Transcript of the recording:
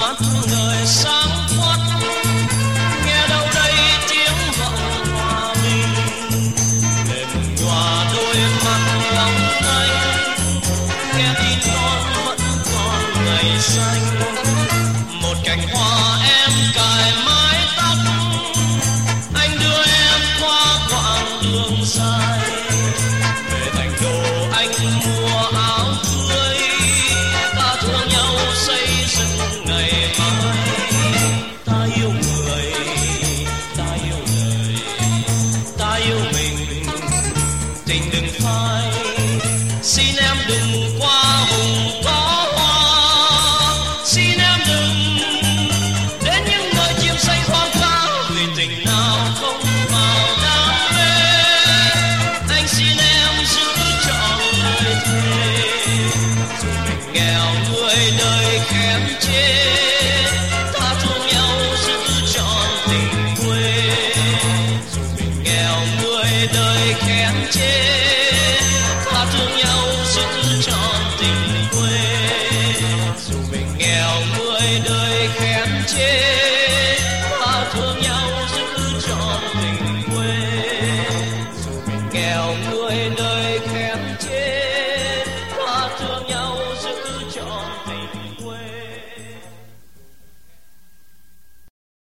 hát lời sáng khuất, nghe đâu đây tiếng vọng hòa bình, mềm nhòa đôi mắt long lanh, nghe tin con vẫn còn ngày xanh. Một cành hoa em cài mái tóc, anh đưa em qua quãng đường dài, về thành đô anh mua áo cưới, ta thương nhau xây dựng ngày mai. Ta yêu người, ta yêu đời, ta yêu mình, tình đừng phai. Xin em đừng qua vùng có hoa, xin em đừng đến những nơi chim xanh hoang pháo, vì tình nào không vào đam mê. Anh xin em giữ trọn lời thề, dù mình nghèo người đời kém chê, ta thương nhau giữ trọn tình quê. Dù mình nghèo người đời kém chê,